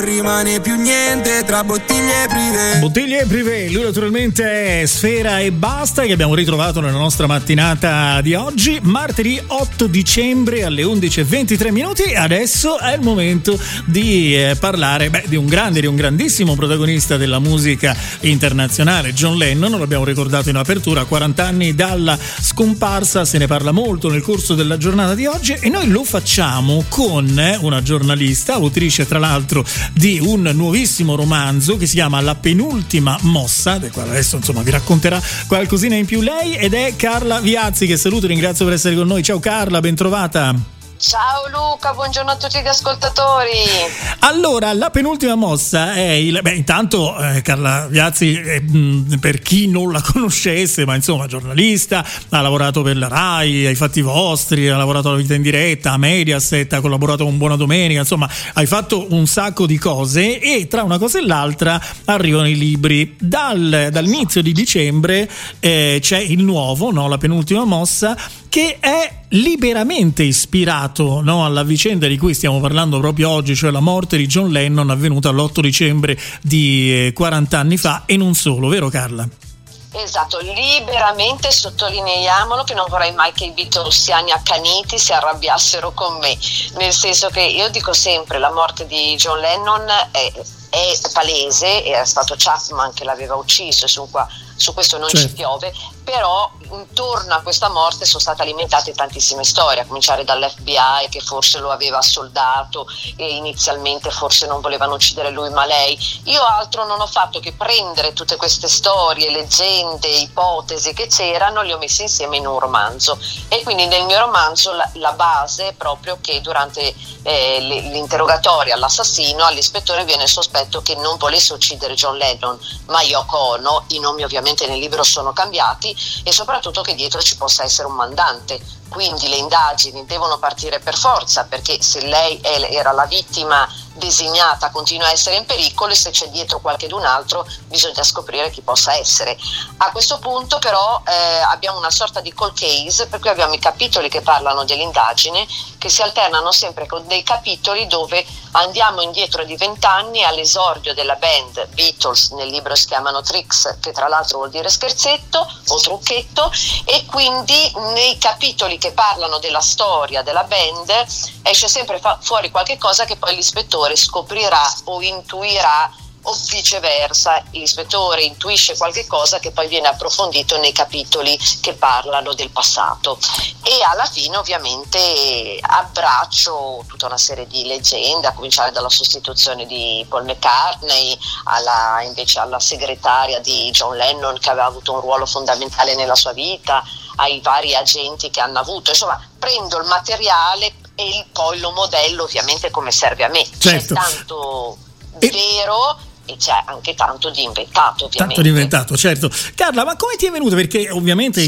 non rimane più niente tra bottiglie prive. Bottiglie prive, lui naturalmente è Sfera Ebbasta, che abbiamo ritrovato nella nostra mattinata di oggi, martedì 8 dicembre alle 11:23 minuti. Adesso è il momento di parlare di un grandissimo protagonista della musica internazionale, John Lennon. L'abbiamo ricordato in apertura, 40 anni dalla scomparsa, se ne parla molto nel corso della giornata di oggi e noi lo facciamo con una giornalista, autrice tra l'altro di un nuovissimo romanzo che si chiama La penultima mossa, del quale adesso insomma vi racconterà qualcosina in più lei, ed è Carla Viazzi, che saluto e ringrazio per essere con noi. Ciao Carla, ben trovata. Ciao Luca, buongiorno a tutti gli ascoltatori. Allora, La penultima mossa è intanto Carla Viazzi, per chi non la conoscesse, ma insomma giornalista, ha lavorato per la Rai, ai fatti vostri, ha lavorato alla Vita in Diretta, a Mediaset, ha collaborato con Buona Domenica, insomma hai fatto un sacco di cose e tra una cosa e l'altra arrivano i libri. Dall'inizio di dicembre c'è il nuovo, no? La penultima mossa, che è liberamente ispirato, no, alla vicenda di cui stiamo parlando proprio oggi, cioè la morte di John Lennon avvenuta l'8 dicembre di 40 anni fa, e non solo, vero Carla? Esatto, liberamente, sottolineiamolo, che non vorrei mai che i beatlesiani accaniti si arrabbiassero con me, nel senso che io dico sempre la morte di John Lennon è palese, era stato Chapman che l'aveva ucciso, su questo non certo. Ci piove, però intorno a questa morte sono state alimentate tantissime storie, a cominciare dall'FBI che forse lo aveva assoldato e inizialmente forse non volevano uccidere lui ma lei. Io altro non ho fatto che prendere tutte queste storie, leggende, ipotesi che c'erano, le ho messe insieme in un romanzo, e quindi nel mio romanzo la base è proprio che durante l'interrogatorio all'assassino, all'ispettore viene il sospetto che non volesse uccidere John Lennon ma Yoko Ono. I nomi ovviamente nel libro sono cambiati, e soprattutto che dietro ci possa essere un mandante, quindi le indagini devono partire per forza, perché se lei era la vittima designata continua a essere in pericolo, e se c'è dietro qualcun altro bisogna scoprire chi possa essere. A questo punto però abbiamo una sorta di cold case, per cui abbiamo i capitoli che parlano dell'indagine che si alternano sempre con dei capitoli dove andiamo indietro di 20 anni all'esordio della band Beatles. Nel libro si chiamano Tricks, che tra l'altro vuol dire scherzetto o trucchetto, e quindi nei capitoli che parlano della storia della band esce sempre fuori qualche cosa che poi l'ispettore scoprirà o intuirà, o viceversa, l'ispettore intuisce qualche cosa che poi viene approfondito nei capitoli che parlano del passato. E alla fine ovviamente abbraccio tutta una serie di leggende, a cominciare dalla sostituzione di Paul McCartney invece alla segretaria di John Lennon, che aveva avuto un ruolo fondamentale nella sua vita, ai vari agenti che hanno avuto. Insomma, prendo il materiale e poi lo modello ovviamente come serve a me. Certo. C'è tanto vero e c'è anche tanto di inventato, ovviamente. Tanto di inventato, certo. Carla, ma come ti è venuto? Perché ovviamente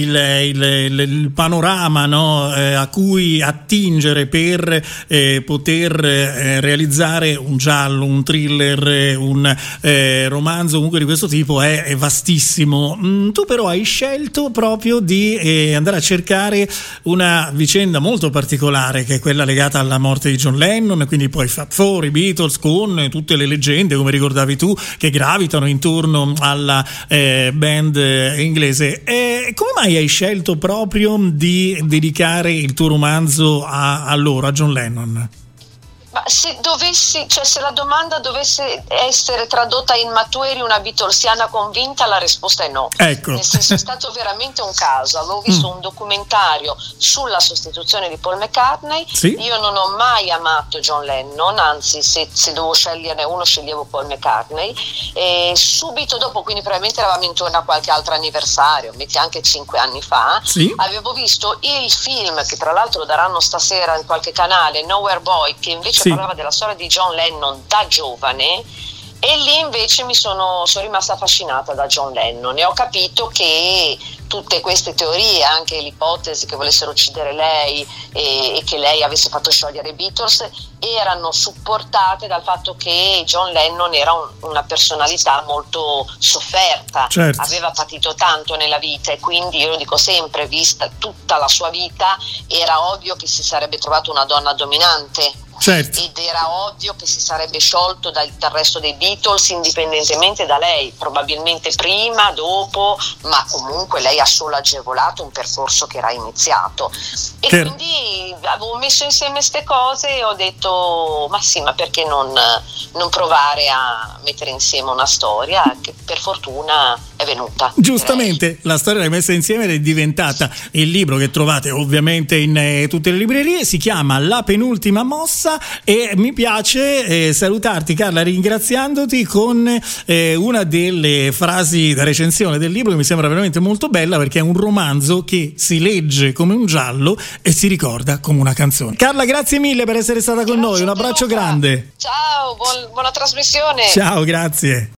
il panorama, no, a cui attingere per poter realizzare un giallo, un thriller, un romanzo comunque di questo tipo è vastissimo. Tu però hai scelto proprio di andare a cercare una vicenda molto particolare, che è quella legata alla morte di John Lennon, quindi poi Fab Four, i Beatles, con tutte le leggende, come ricordavi tu, che gravitano intorno alla band inglese. Come mai hai scelto proprio di dedicare il tuo romanzo a loro, a John Lennon? Ma se la domanda dovesse essere tradotta in "ma tu eri una beatlesiana convinta", la risposta è no. Ecco. Nel senso, è stato veramente un caso. Avevo visto un documentario sulla sostituzione di Paul McCartney. Sì? Io non ho mai amato John Lennon, anzi se dovevo sceglierne uno sceglievo Paul McCartney, e subito dopo, quindi probabilmente eravamo intorno a qualche altro anniversario, metti anche 5 anni fa, sì? Avevo visto il film, che tra l'altro lo daranno stasera in qualche canale, Nowhere Boy, che invece parlava della storia di John Lennon da giovane, e lì invece sono rimasta affascinata da John Lennon e ho capito che tutte queste teorie, anche l'ipotesi che volessero uccidere lei e che lei avesse fatto sciogliere i Beatles, erano supportate dal fatto che John Lennon era una personalità molto sofferta, certo. Aveva patito tanto nella vita, e quindi io lo dico sempre, vista tutta la sua vita, era ovvio che si sarebbe trovato una donna dominante Certo. ed era ovvio che si sarebbe sciolto dal resto dei Beatles indipendentemente da lei, probabilmente prima, dopo, ma comunque lei ha solo agevolato un percorso che era iniziato, e quindi avevo messo insieme queste cose e ho detto ma sì, ma perché non provare a mettere insieme una storia che per fortuna è venuta. Giustamente, la storia l'hai messa insieme ed è diventata il libro che trovate ovviamente in tutte le librerie, si chiama La penultima mossa, e mi piace salutarti, Carla, ringraziandoti con una delle frasi da recensione del libro che mi sembra veramente molto bella, perché è un romanzo che si legge come un giallo e si ricorda come una canzone. Carla, grazie mille per essere stata con noi, un abbraccio grande. Ciao, buona trasmissione. Ciao, grazie.